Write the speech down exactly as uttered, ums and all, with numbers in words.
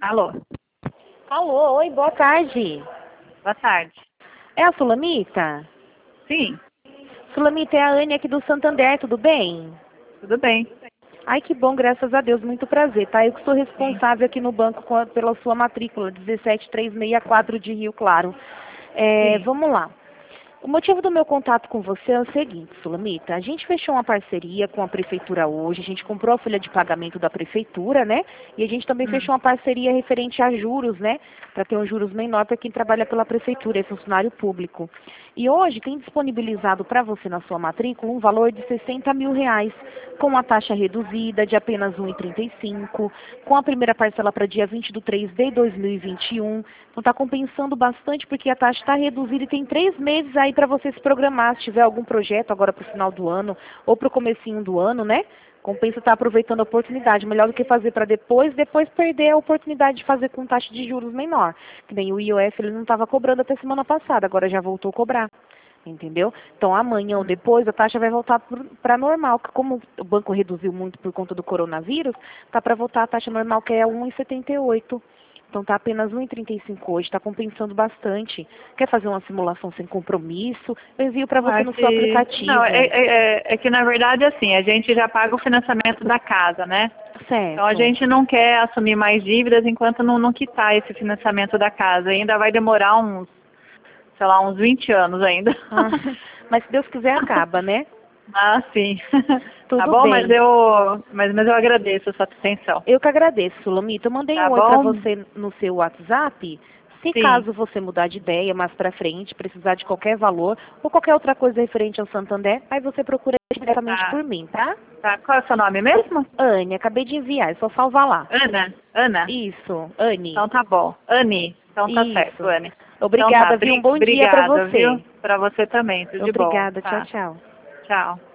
Alô? Alô, oi, boa tarde. Boa tarde. É a Sulamita? Sim, Sulamita, é a Anne aqui do Santander, tudo bem? tudo bem. Ai, que bom, graças a Deus, muito prazer, tá? Eu que sou Sim, responsável aqui no banco com a- pela sua matrícula, dezessete três seis quatro de Rio Claro. É, sim. vamos lá. O motivo do meu contato com você é o seguinte, Sulamita, a gente fechou uma parceria com a prefeitura hoje, a gente comprou a folha de pagamento da prefeitura, né? E a gente também Hum. fechou uma parceria referente a juros, né? Para ter um juros menor para quem trabalha pela prefeitura, é funcionário público. E hoje tem disponibilizado para você na sua matrícula um valor de sessenta mil reais, com a taxa reduzida de apenas um vírgula trinta e cinco, com a primeira parcela para dia vinte de três de dois mil e vinte e um. Então está compensando bastante porque a taxa está reduzida e tem três meses aí para você se programar, se tiver algum projeto agora para o final do ano ou para o comecinho do ano, né? Compensa estar aproveitando a oportunidade, melhor do que fazer para depois, depois perder a oportunidade de fazer com taxa de juros menor. Que nem o I O F ele não estava cobrando até semana passada, agora já voltou a cobrar. Entendeu? Então amanhã ou Hum. depois a taxa vai voltar para normal, que como o banco reduziu muito por conta do coronavírus, tá para voltar a taxa normal que é um vírgula setenta e oito. Então está apenas um vírgula trinta e cinco hoje, está compensando bastante. Quer fazer uma simulação sem compromisso? Eu envio para você Ah, no seu se... Não, aplicativo. é, é, é é que na verdade assim, a gente já paga o financiamento da casa, né? Então a Certo. gente não quer assumir mais dívidas enquanto não, não quitar esse financiamento da casa. Ainda vai demorar uns, sei lá, uns vinte anos ainda. Ah, mas se Deus quiser acaba, né? Ah, sim. Tá Tudo bom, mas bem. eu, mas, mas eu agradeço a sua atenção. Eu que agradeço, Sulamita. Eu mandei Tá um oi para bom? você no seu WhatsApp. Se Sim. caso você mudar de ideia mais para frente, precisar de qualquer valor ou qualquer outra coisa referente ao Santander, aí você procura diretamente Tá, por mim, tá? tá. Qual é o seu nome mesmo? Anne, acabei de enviar, é só salvar lá. Ana? Ana? Isso, Anne. Então tá bom. Anne, então tá certo, Isso. Anne. Então tá, Obrigada, viu? Um bri- bom dia para obrigada, viu? você. Pra você também, tudo de bom. Obrigada, tchau, Tá, tchau. tchau.